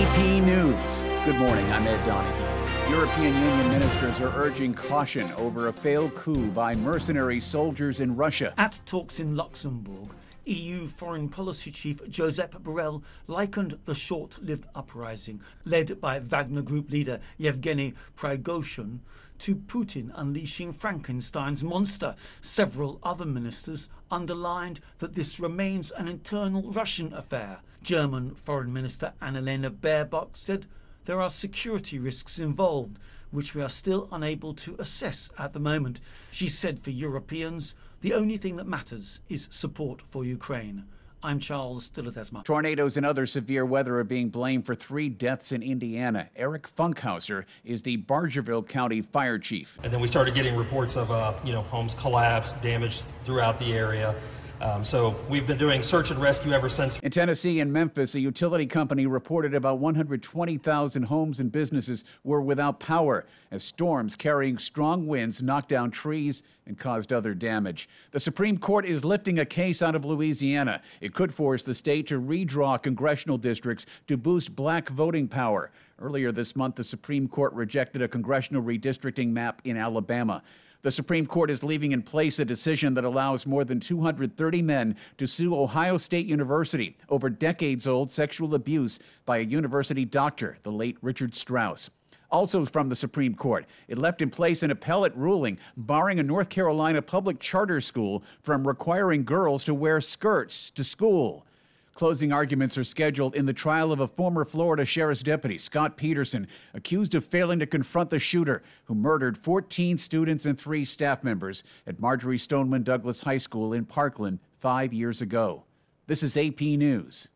AP News. Good morning, I'm Ed Donahue. European Union ministers are urging caution over a failed coup by mercenary soldiers in Russia. At talks in Luxembourg, EU Foreign Policy Chief Josep Borrell likened the short-lived uprising led by Wagner Group leader Yevgeny Prigozhin to Putin unleashing Frankenstein's monster. Several other ministers underlined that this remains an internal Russian affair. German Foreign Minister Annalena Baerbock said there are security risks involved, which we are still unable to assess at the moment. She said for Europeans, the only thing that matters is support for Ukraine. I'm Charles Dillethesma. Tornadoes and other severe weather are being blamed for 3 deaths in Indiana. Eric Funkhauser is the Bargerville County Fire Chief. And then we started getting reports of, homes collapsed, damaged throughout the area. So we've been doing search and rescue ever since. In Tennessee and Memphis, a utility company reported about 120,000 homes and businesses were without power as storms carrying strong winds knocked down trees and caused other damage. The Supreme Court is lifting a case out of Louisiana. It could force the state to redraw congressional districts to boost black voting power. Earlier this month, the Supreme Court rejected a congressional redistricting map in Alabama. The Supreme Court is leaving in place a decision that allows more than 230 men to sue Ohio State University over decades-old sexual abuse by a university doctor, the late Richard Strauss. Also from the Supreme Court, it left in place an appellate ruling barring a North Carolina public charter school from requiring girls to wear skirts to school. Closing arguments are scheduled in the trial of a former Florida sheriff's deputy, Scott Peterson, accused of failing to confront the shooter who murdered 14 students and 3 staff members at Marjorie Stoneman Douglas High School in Parkland 5 years ago. This is AP News.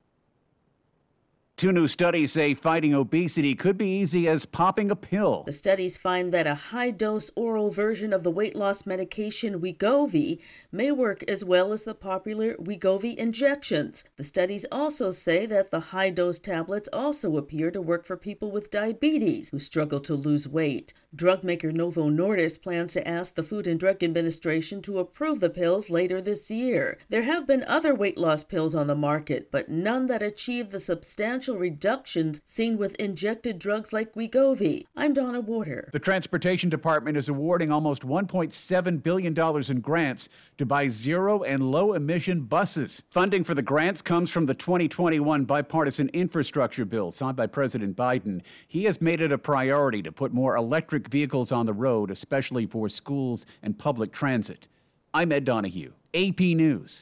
2 new studies say fighting obesity could be easy as popping a pill. The studies find that a high-dose oral version of the weight loss medication Wegovy may work as well as the popular Wegovy injections. The studies also say that the high-dose tablets also appear to work for people with diabetes who struggle to lose weight. Drug maker Novo Nordisk plans to ask the Food and Drug Administration to approve the pills later this year. There have been other weight loss pills on the market, but none that achieve the substantial reductions seen with injected drugs like Wegovy. I'm Donna Warder. The Transportation Department is awarding almost $1.7 billion in grants to buy zero and low-emission buses. Funding for the grants comes from the 2021 bipartisan infrastructure bill signed by President Biden. He has made it a priority to put more electric vehicles on the road, especially for schools and public transit. I'm Ed Donahue, AP News.